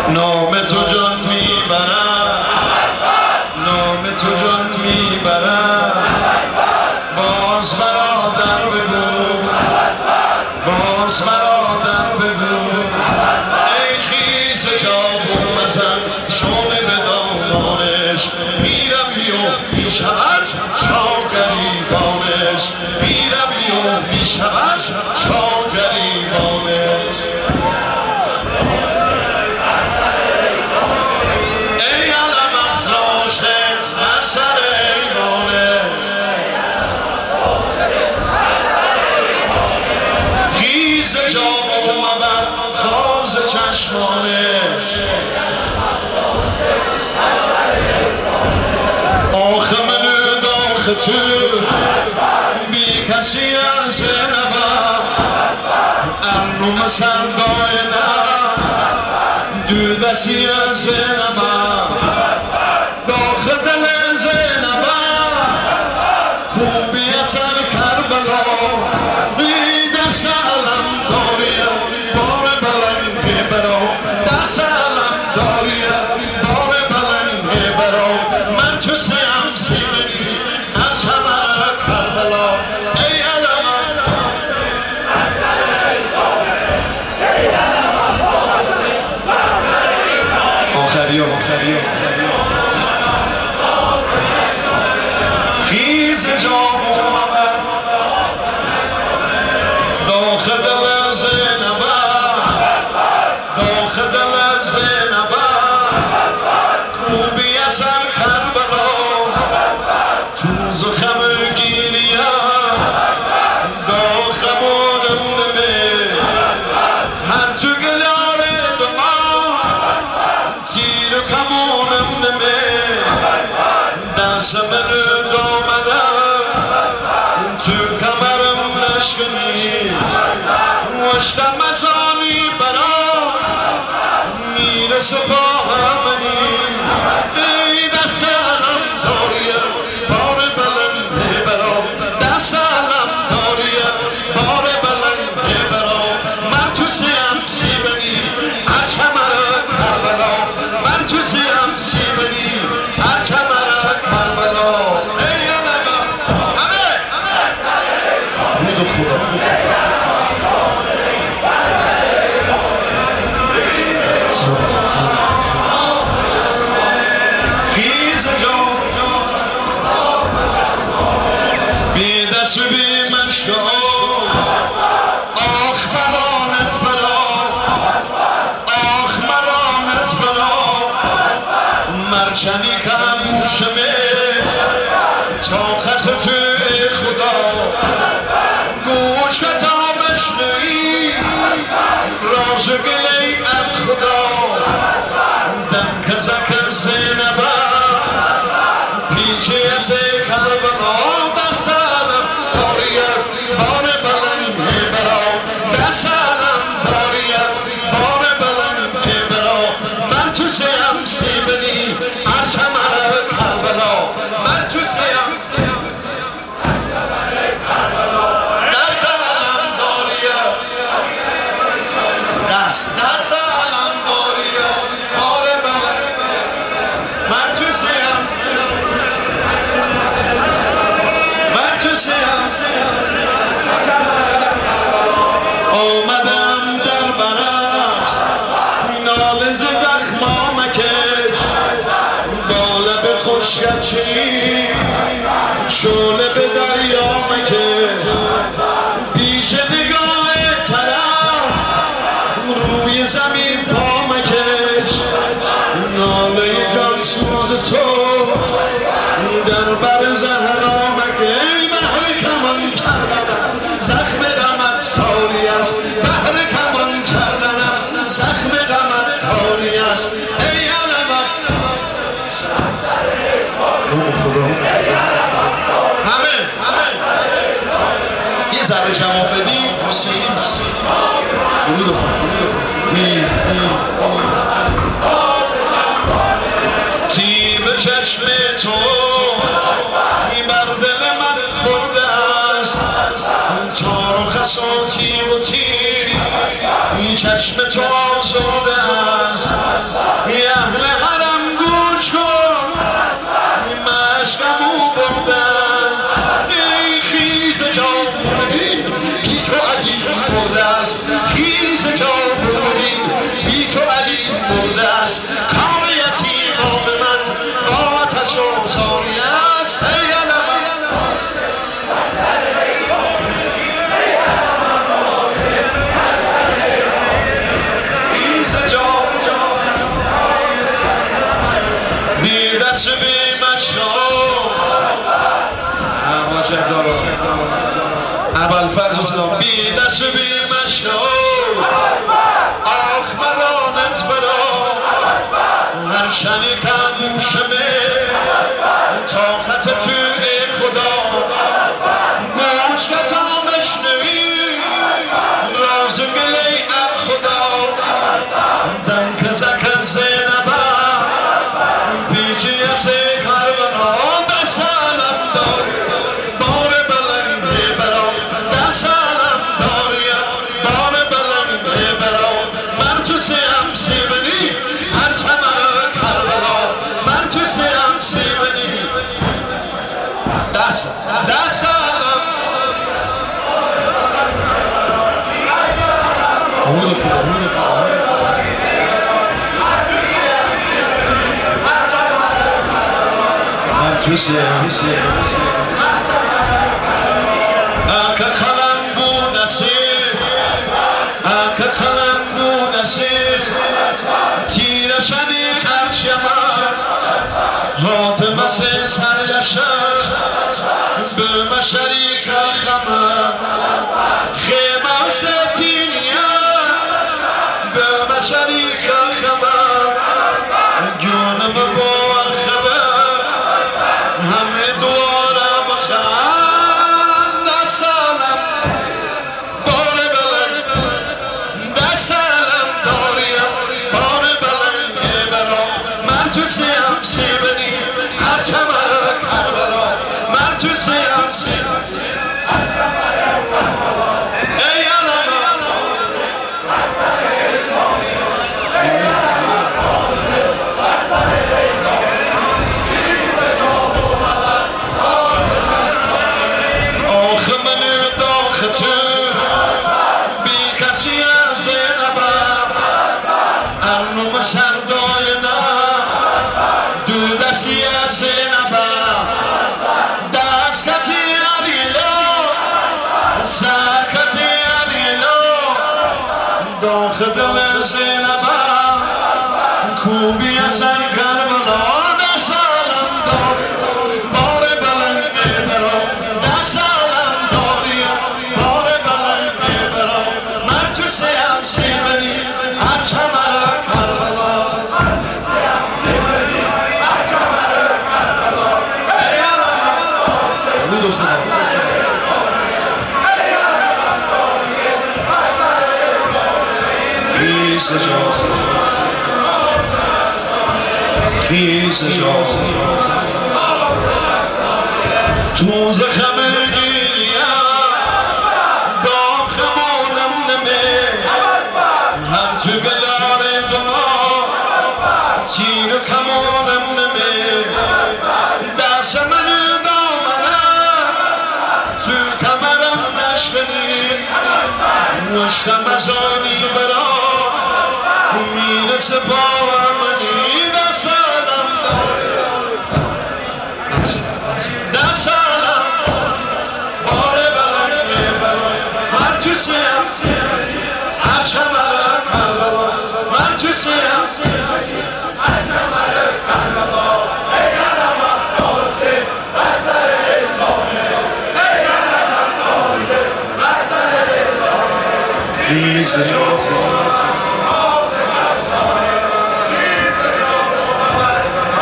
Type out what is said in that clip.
نام تو جان میبرم، نام تو جان میبرم. باز مرا در بگو، باز مرا در بگو. ای خیز به چاقو مزن شعله به دامانش. میروی و میشود چا گریبانش، میروی و میشود چا گریبانش. ای علم افراشته بر سر ایوانش. خیز چاقو مبر خاز چشمانش. آخه منو داخل تو بی کسی از نبر. ارنوم سردای نه دو دستی از نبر. داخل دل زینبر خوبی اثر کربلا. بی دست علم داریه بار بلنگ برا. دست علم داریه بار بلنگ برا. من تو سیم سیبنی هر چمر کربلا. ای علم آخری خیز جامو مبر داخل دل زینبر. داخل دل زینبر خوبی اثر کربلا. تو زخم گیریم داخمونم نمی. هر تو گلار دما تیر کمونم نمی. دست منو دامدم تو کمرم نشکنی. مشتم ازانی برا میرسه با همینی. ای دست علم داریه بار بلنگ برا. دست علم داریه بار بلنگ برا. من تو سیم سیبنی هر چمر کربلا. من تو سیم سیبنی هر چمر کربلا. ای علم همه بود خدا. خیز جا بی دست و بی مشکا. آخ مرانت برا، آخ مرانت برا. مرچنی کموشمه تا خط تو خدا. گوش کتا بشنوی راز گلی اب خدا. دم کزک زینبر پیچه از کربلا. دست علم داریت بار بلنگ برا. دست علم داریت بار بلنگ برا. من تو سیم سیبنی هر چمر کربلا. من تو سیم دست علم داریت. دست علم داریت بار بلنگ. من تو سیم من تو سیم آمدم در برات ناله ز زخما مکش. با لب خشکت چی شعله به دریا مکش. پیش نگاه طرف روی زمین پا مکش. ناله جان سوز تو در بر زهرا مکش. بهر کمان کردنم زخم غمت کاری است. بهر کمان کردنم زخم غمت کاری است. ای علمم خدا. همه یه ذره جواب بدیم. حسینی درود خود. تیر به چشم تو بر دل من خورده است. تار و خساتی و تیر این چشم تو آزرده است. صورت برا هر شنیدم موشمه طاقت توی خدا گوش که تا بشنوی راز گلی ار خدا دنک زکر زینبه بیجی از کربلا در سالم داری بار بلنده برا در سالم داری بار بلنده برا من تو سیم سیبنی هر چمر کربلا من تو سیم سیبنی در سالم Aka kalan bu nasip Aka kalan bu nasip Tira şani karşıma Hatıma sen sarlaşa Böme şerika khama Khema setiniya Böme şerika khama Gönüm bu akhara همه دوارم خان دستالم بار بلند دستالم داریم بار بلند برا من تو سیم سیبنی هر چمر کربلا من تو سیم سیبنی ای علم سرداینا دو دستی از زینبا دست کتی علیلا سرکتی علیلا داخل دل زینبا کوبی از کربلا دست آلم دار بار بلند برا دست آلم داری بار بلند برا من تو سیم سیبنی هر چمر تو زخم گیریا داغ خمانم نمه هر تو گلار دما چین و کمانم نمه دست من دامنم تو کمرم نشکنی مشتم ازانی برا میرسه با منی دست آدم دست آدم بار بلند برای من تو سیم هر چمر کربلا من تو سیم هر چمر کربلا ای علم دوستی بسر ایمانه ای علم دوستی بسر ایمانه